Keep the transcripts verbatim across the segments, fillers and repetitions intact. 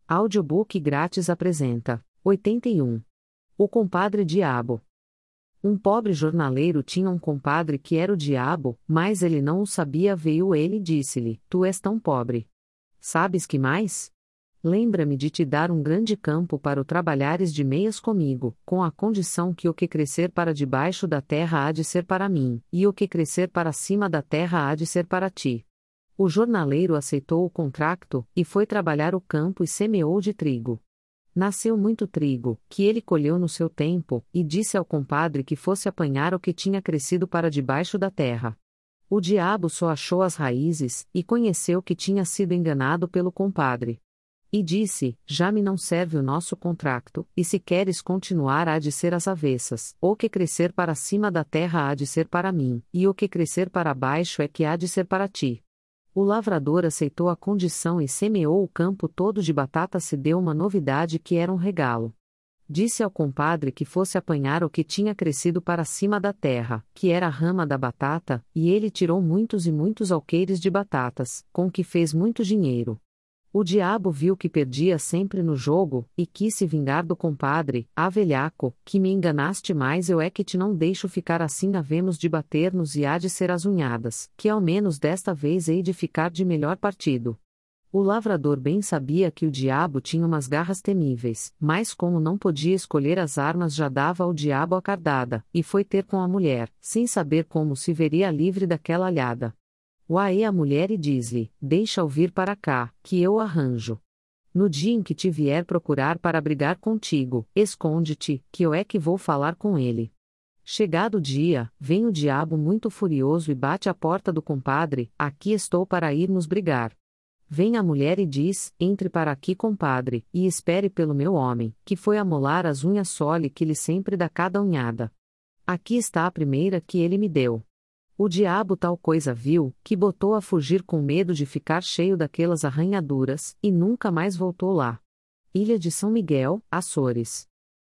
Audiobook grátis apresenta: oitenta e um. O Compadre Diabo. Um pobre jornaleiro tinha um compadre que era o diabo, mas ele não o sabia. Veio ele e disse-lhe: Tu és tão pobre. Sabes que mais? Lembra-me de te dar um grande campo para o trabalhares de meias comigo, com a condição que o que crescer para debaixo da terra há de ser para mim, e o que crescer para cima da terra há de ser para ti. O jornaleiro aceitou o contrato, e foi trabalhar o campo e semeou de trigo. Nasceu muito trigo, que ele colheu no seu tempo, e disse ao compadre que fosse apanhar o que tinha crescido para debaixo da terra. O diabo só achou as raízes, e conheceu que tinha sido enganado pelo compadre. E disse: Já me não serve o nosso contrato, e se queres continuar há de ser às avessas, o que crescer para cima da terra há de ser para mim, e o que crescer para baixo é que há de ser para ti. O lavrador aceitou a condição e semeou o campo todo de batata. Se deu uma novidade que era um regalo. Disse ao compadre que fosse apanhar o que tinha crescido para cima da terra, que era a rama da batata, e ele tirou muitos e muitos alqueires de batatas, com que fez muito dinheiro. O diabo viu que perdia sempre no jogo, e quis se vingar do compadre. Ah, velhaco, que me enganaste, mais eu é que te não deixo ficar assim. Havemos de bater-nos e há de ser as unhadas, que ao menos desta vez hei de ficar de melhor partido. O lavrador bem sabia que o diabo tinha umas garras temíveis, mas como não podia escolher as armas, já dava ao diabo a cardada, e foi ter com a mulher, sem saber como se veria livre daquela alhada. Uaê a mulher e diz-lhe: Deixa-o vir para cá, que eu o arranjo. No dia em que te vier procurar para brigar contigo, esconde-te, que eu é que vou falar com ele. Chegado o dia, vem o diabo muito furioso e bate à porta do compadre: Aqui estou para irmos brigar. Vem a mulher e diz: Entre para aqui, compadre, e espere pelo meu homem, que foi amolar as unhas sole que lhe sempre dá cada unhada. Aqui está a primeira que ele me deu. O diabo tal coisa viu, que botou a fugir com medo de ficar cheio daquelas arranhaduras, e nunca mais voltou lá. Ilha de São Miguel, Açores.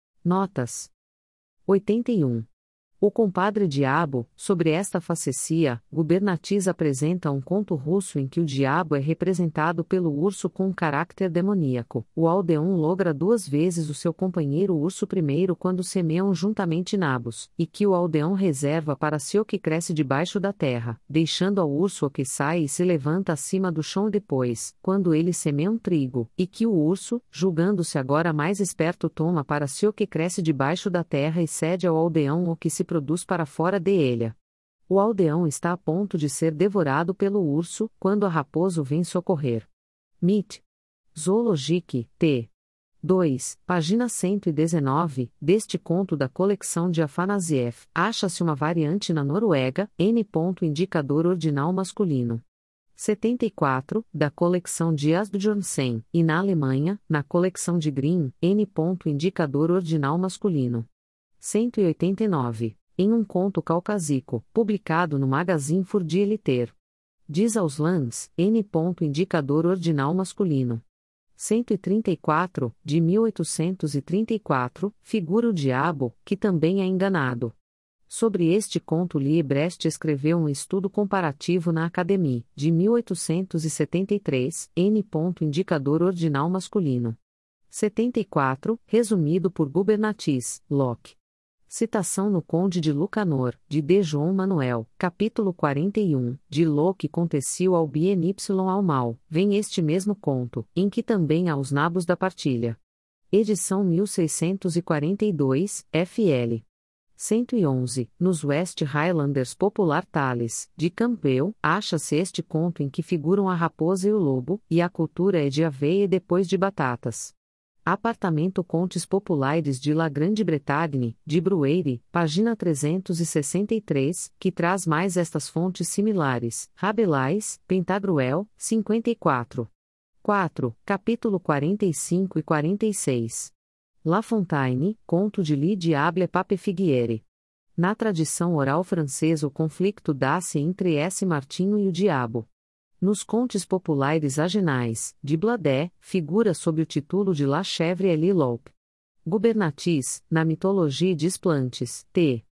Notas. oitenta e um. O Compadre Diabo. Sobre esta facecia, Gubernatiz apresenta um conto russo em que o diabo é representado pelo urso com um caráter demoníaco. O aldeão logra duas vezes o seu companheiro urso, primeiro quando semeiam juntamente nabos, e que o aldeão reserva para si o que cresce debaixo da terra, deixando ao urso o que sai e se levanta acima do chão depois, quando ele semeia um trigo, e que o urso, julgando-se agora mais esperto, toma para si o que cresce debaixo da terra e cede ao aldeão o que se produz para fora de ele. O aldeão está a ponto de ser devorado pelo urso, quando a raposa o vem socorrer. Mit. Zoologique, T. dois, página cento e dezenove, deste conto da coleção de Afanasieff, acha-se uma variante na Noruega, N. Indicador ordinal masculino. setenta e quatro, da coleção de Asbjørnsen, e na Alemanha, na coleção de Grimm, N. Indicador ordinal masculino. cento e oitenta e nove, em um conto caucásico, publicado no Magazine für die Literatur. Diz aos Lands, N. Indicador ordinal masculino. cento e trinta e quatro, de mil oitocentos e trinta e quatro, figura o diabo, que também é enganado. Sobre este conto Lee Brecht escreveu um estudo comparativo na Academia, de mil oitocentos e setenta e três, N. Indicador ordinal masculino. setenta e quatro, resumido por Gubernatiz, Locke. Citação no Conde de Lucanor, de D. João Manuel, capítulo quarenta e um, de Locke Conteciu ao bien y ao mal, vem este mesmo conto, em que também há os nabos da partilha. Edição mil seiscentos e quarenta e dois, F L. cento e onze, nos West Highlanders Popular Tales, de Campbell, acha-se este conto em que figuram a raposa e o lobo, e a cultura é de aveia e depois de batatas. Apartamento Contes Populares de La Grande-Bretagne, de Brueire, página trezentos e sessenta e três, que traz mais estas fontes similares. Rabelais, Pantagruel, cinquenta e quatro. quatro, capítulo quarenta e cinco e quarenta e seis. La Fontaine, conto de Lee Diable Pape Figuiere. Na tradição oral francesa o conflito dá-se entre S. Martinho e o diabo. Nos contes populares agenais, de Bladet, figura sob o título de La Chèvre et le Loup. Gubernatiz, na mitologia de Esplantes, T.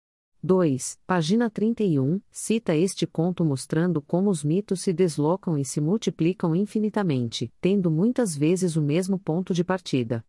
dois. Página trinta e um, cita este conto mostrando como os mitos se deslocam e se multiplicam infinitamente, tendo muitas vezes o mesmo ponto de partida.